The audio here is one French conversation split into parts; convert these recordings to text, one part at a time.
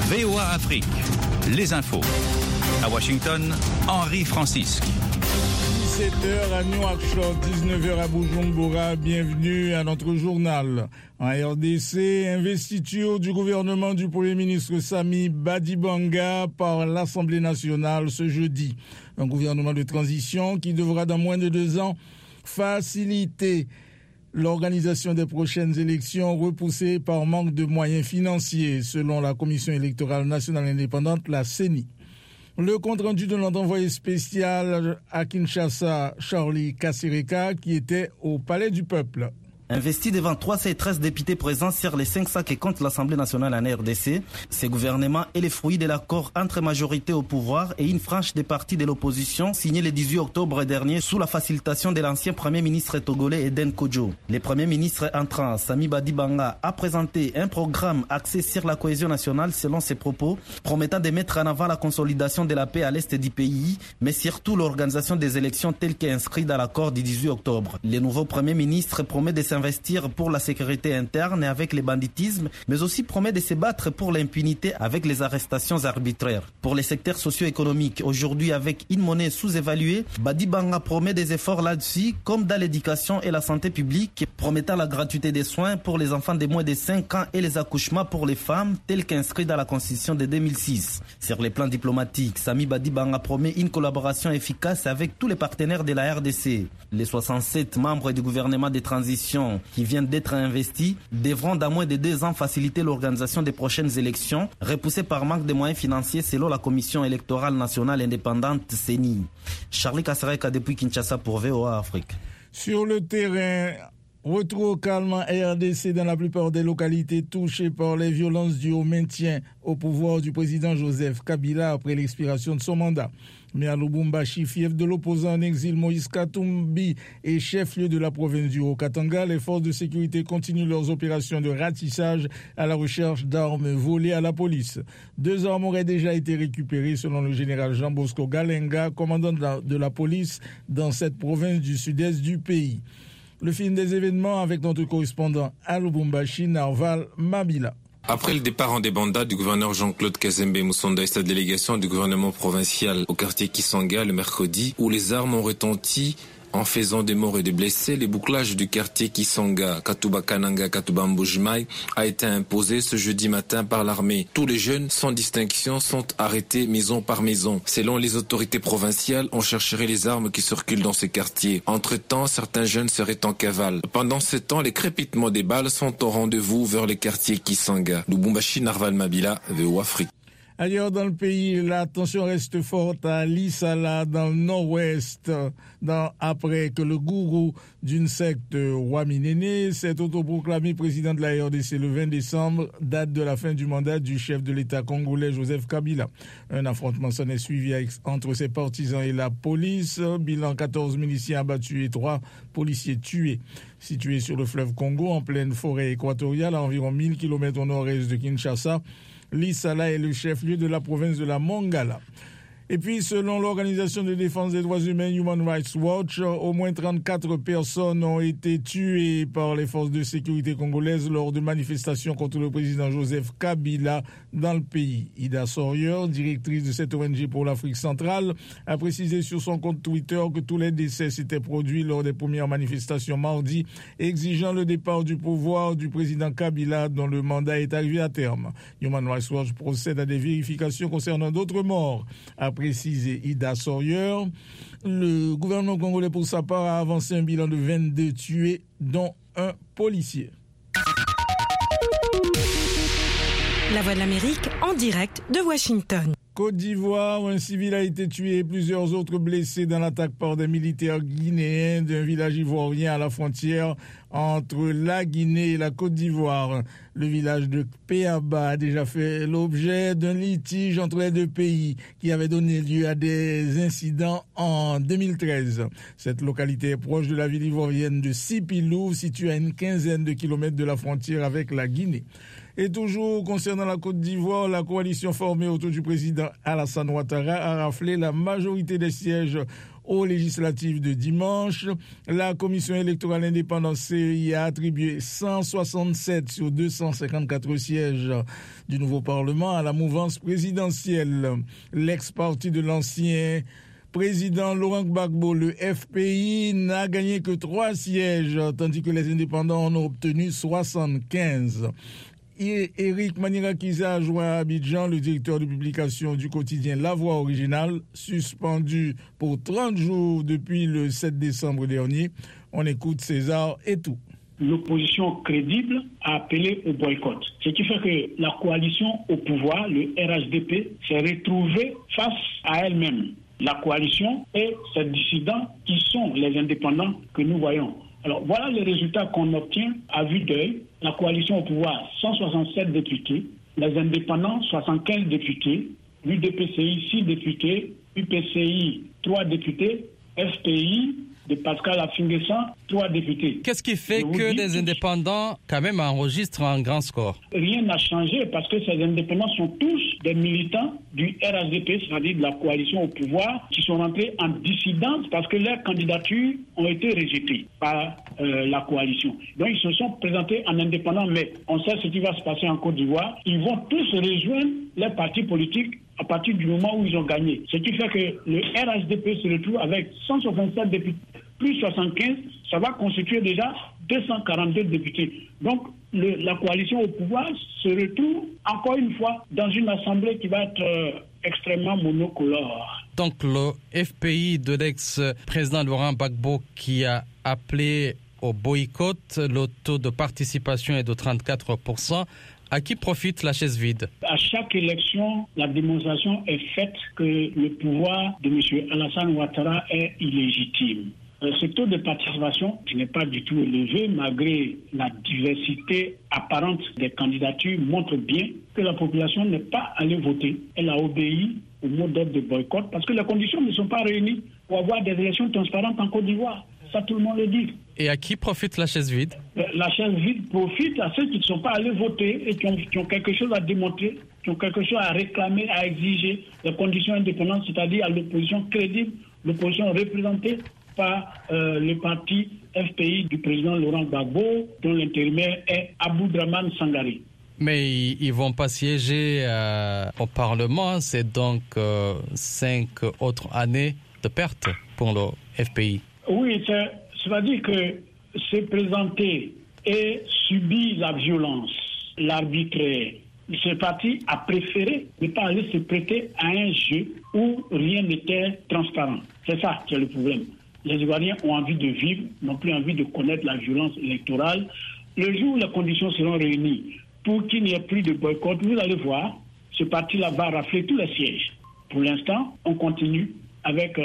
VOA Afrique, les infos. À Washington, Henri Francisque. 17h à Nouakchott, 19h à Bujumbura. Bienvenue à notre journal. En RDC, investiture du gouvernement du Premier ministre Sami Badibanga par l'Assemblée nationale ce jeudi. Un gouvernement de transition qui devra dans moins de 2 ans faciliter l'organisation des prochaines élections repoussées par manque de moyens financiers, selon la Commission électorale nationale indépendante, la CENI. Le compte-rendu de notre envoyé spécial à Kinshasa, Charlie Kasereka, qui était au Palais du Peuple. Investi devant 313 députés présents sur les 500 qui comptent l'Assemblée nationale en RDC, ce gouvernement est le fruit de l'accord entre majorité au pouvoir et une frange des partis de l'opposition signé le 18 octobre dernier sous la facilitation de l'ancien Premier ministre togolais Eden Kodjo. Le Premier ministre entrant, Sami Badibanga, a présenté un programme axé sur la cohésion nationale selon ses propos, promettant de mettre en avant la consolidation de la paix à l'est du pays, mais surtout l'organisation des élections telles qu'inscrites dans l'accord du 18 octobre. Le nouveau Premier ministre promet de s'investir pour la sécurité interne et avec le banditisme, mais aussi promet de se battre pour l'impunité avec les arrestations arbitraires. Pour les secteurs socio-économiques, aujourd'hui avec une monnaie sous-évaluée, Badibanga promet des efforts là-dessus, comme dans l'éducation et la santé publique, promettant la gratuité des soins pour les enfants de moins de 5 ans et les accouchements pour les femmes, tels qu'inscrits dans la Constitution de 2006. Sur les plans diplomatiques, Sami Badibanga promet une collaboration efficace avec tous les partenaires de la RDC. Les 67 membres du gouvernement de transition qui viennent d'être investis devront dans moins de 2 ans faciliter l'organisation des prochaines élections, repoussées par manque de moyens financiers selon la Commission électorale nationale indépendante CENI. Charlie Kasereka depuis Kinshasa pour VOA Afrique. Sur le terrain, retour au calme en RDC dans la plupart des localités touchées par les violences dues au maintien au pouvoir du président Joseph Kabila après l'expiration de son mandat. Mais à Lubumbashi, fief de l'opposant en exil Moïse Katumbi et chef-lieu de la province du Haut-Katanga, les forces de sécurité continuent leurs opérations de ratissage à la recherche d'armes volées à la police. 2 armes auraient déjà été récupérées selon le général Jean Bosco Galenga, commandant de la police dans cette province du sud-est du pays. Le film des événements avec notre correspondant à Lubumbashi, Narval Mabila. Après le départ en débandade du gouverneur Jean-Claude Kazembe Moussonda et sa délégation du gouvernement provincial au quartier Kisanga le mercredi, où les armes ont retenti en faisant des morts et des blessés, le bouclage du quartier Kisanga, Katuba Kananga, Katuba Mbujimai a été imposé ce jeudi matin par l'armée. Tous les jeunes, sans distinction, sont arrêtés maison par maison. Selon les autorités provinciales, on chercherait les armes qui circulent dans ces quartiers. Entre-temps, certains jeunes seraient en cavale. Pendant ce temps, les crépitements des balles sont au rendez-vous vers le quartier Kisanga. Lubumbashi, Narval Mabila, VOA Afrique. Ailleurs dans le pays, la tension reste forte à Lissala, dans le nord-ouest, après que le gourou d'une secte Waminene s'est autoproclamé président de la RDC le 20 décembre, date de la fin du mandat du chef de l'État congolais Joseph Kabila. Un affrontement s'en est suivi entre ses partisans et la police. Bilan 14 miliciens abattus et 3 policiers tués. Situé sur le fleuve Congo, en pleine forêt équatoriale, à environ 1000 km au nord-est de Kinshasa, Lissala est le chef-lieu de la province de la Mongala. Et puis, selon l'Organisation de défense des droits humains Human Rights Watch, au moins 34 personnes ont été tuées par les forces de sécurité congolaises lors de manifestations contre le président Joseph Kabila dans le pays. Ida Sawyer, directrice de cette ONG pour l'Afrique centrale, a précisé sur son compte Twitter que tous les décès s'étaient produits lors des premières manifestations mardi, exigeant le départ du pouvoir du président Kabila dont le mandat est arrivé à terme. Human Rights Watch procède à des vérifications concernant d'autres morts. A précisé Ida Sawyer. Le gouvernement congolais, pour sa part, a avancé un bilan de 22 tués, dont un policier. La Voix de l'Amérique, en direct de Washington. Côte d'Ivoire, un civil a été tué et plusieurs autres blessés dans l'attaque par des militaires guinéens d'un village ivoirien à la frontière entre la Guinée et la Côte d'Ivoire. Le village de Péaba a déjà fait l'objet d'un litige entre les deux pays qui avait donné lieu à des incidents en 2013. Cette localité est proche de la ville ivoirienne de Sipilou, située à une 15aine de kilomètres de la frontière avec la Guinée. Et toujours concernant la Côte d'Ivoire, la coalition formée autour du président Alassane Ouattara a raflé la majorité des sièges aux législatives de dimanche. La commission électorale indépendante CEI a attribué 167 sur 254 sièges du nouveau Parlement à la mouvance présidentielle. L'ex-parti de l'ancien président Laurent Gbagbo, le FPI, n'a gagné que 3 sièges, tandis que les indépendants en ont obtenu 75. Et Éric Manirakiza a joint à Abidjan, le directeur de publication du quotidien La Voix Originale, suspendu pour 30 jours depuis le 7 décembre dernier. On écoute César Etou. L'opposition crédible a appelé au boycott. Ce qui fait que la coalition au pouvoir, le RHDP, s'est retrouvée face à elle-même. La coalition et ses dissidents qui sont les indépendants que nous voyons. Alors voilà les résultats qu'on obtient à vue d'œil. La coalition au pouvoir, 167 députés, les indépendants, 75 députés, l'UDPCI, 6 députés, UPCI, 3 députés, FPI, de Pascal Afingessa, 3 députés. Qu'est-ce qui fait que les indépendants, quand même, enregistrent un grand score? Rien n'a changé parce que ces indépendants sont tous des militants du RHDP, c'est-à-dire de la coalition au pouvoir, qui sont rentrés en dissidence parce que leurs candidatures ont été rejetées par la coalition. Donc ils se sont présentés en indépendants, mais on sait ce qui va se passer en Côte d'Ivoire. Ils vont tous rejoindre les partis politiques à partir du moment où ils ont gagné. Ce qui fait que le RHDP se retrouve avec 167 députés, plus 75, ça va constituer déjà 242 députés. Donc la coalition au pouvoir se retrouve encore une fois dans une assemblée qui va être extrêmement monocolore. Donc le FPI de l'ex-président Laurent Gbagbo qui a appelé au boycott, le taux de participation est de 34%. À qui profite la chaise vide? À chaque élection, la démonstration est faite que le pouvoir de M. Alassane Ouattara est illégitime. Ce taux de participation qui n'est pas du tout élevé, malgré la diversité apparente des candidatures, montre bien que la population n'est pas allée voter. Elle a obéi au mot d'ordre de boycott parce que les conditions ne sont pas réunies pour avoir des élections transparentes en Côte d'Ivoire. Ça, tout le monde le dit. Et à qui profite la chaise vide? La chaise vide profite à ceux qui ne sont pas allés voter et qui ont quelque chose à démontrer, qui ont quelque chose à réclamer, à exiger les conditions indépendantes, c'est-à-dire à l'opposition crédible, l'opposition représentée par le parti FPI du président Laurent Gbagbo, dont l'intérimaire est Aboudraman Sangaré. Mais ils ne vont pas siéger au Parlement, c'est donc 5 autres années de perte pour le FPI. Oui, c'est-à-dire que se présenter et subir la violence, l'arbitraire, ce parti a préféré ne pas aller se prêter à un jeu où rien n'était transparent. C'est ça qui est le problème. Les Ivoiriens ont envie de vivre, n'ont plus envie de connaître la violence électorale. Le jour où les conditions seront réunies pour qu'il n'y ait plus de boycott, vous allez voir, ce parti-là va rafler tous les sièges. Pour l'instant, on continue avec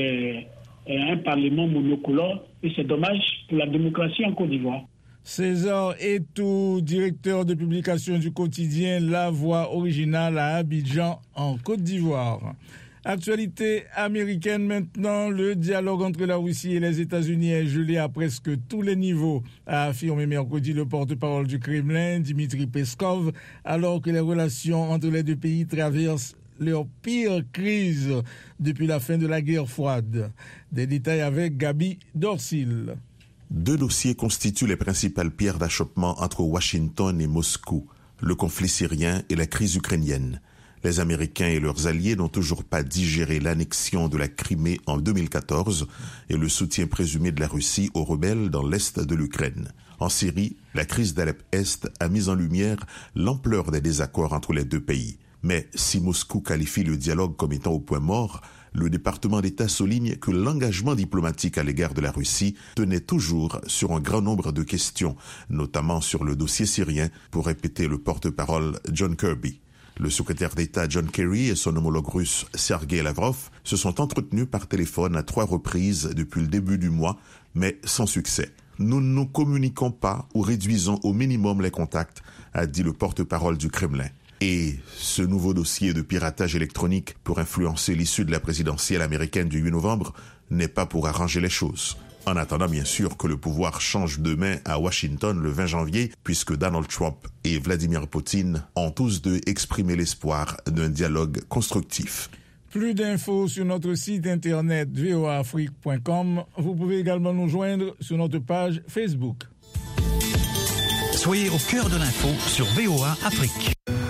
un parlement monocolore et c'est dommage pour la démocratie en Côte d'Ivoire. César Etou, directeur de publication du quotidien La Voix Originale à Abidjan en Côte d'Ivoire. Actualité américaine maintenant, le dialogue entre la Russie et les États-Unis est gelé à presque tous les niveaux, a affirmé mercredi le porte-parole du Kremlin, Dmitri Peskov, alors que les relations entre les deux pays traversent leur pire crise depuis la fin de la guerre froide. Des détails avec Gabi Dorsil. 2 dossiers constituent les principales pierres d'achoppement entre Washington et Moscou, le conflit syrien et la crise ukrainienne. Les Américains et leurs alliés n'ont toujours pas digéré l'annexion de la Crimée en 2014 et le soutien présumé de la Russie aux rebelles dans l'est de l'Ukraine. En Syrie, la crise d'Alep-Est a mis en lumière l'ampleur des désaccords entre les deux pays. Mais si Moscou qualifie le dialogue comme étant au point mort, le département d'État souligne que l'engagement diplomatique à l'égard de la Russie tenait toujours sur un grand nombre de questions, notamment sur le dossier syrien, pour répéter le porte-parole John Kirby. Le secrétaire d'État John Kerry et son homologue russe Sergei Lavrov se sont entretenus par téléphone à 3 reprises depuis le début du mois, mais sans succès. Nous ne nous communiquons pas ou réduisons au minimum les contacts, a dit le porte-parole du Kremlin. Et ce nouveau dossier de piratage électronique pour influencer l'issue de la présidentielle américaine du 8 novembre n'est pas pour arranger les choses. En attendant bien sûr que le pouvoir change de main à Washington le 20 janvier, puisque Donald Trump et Vladimir Poutine ont tous deux exprimé l'espoir d'un dialogue constructif. Plus d'infos sur notre site internet voaafrique.com. Vous pouvez également nous joindre sur notre page Facebook. Soyez au cœur de l'info sur VOA Afrique.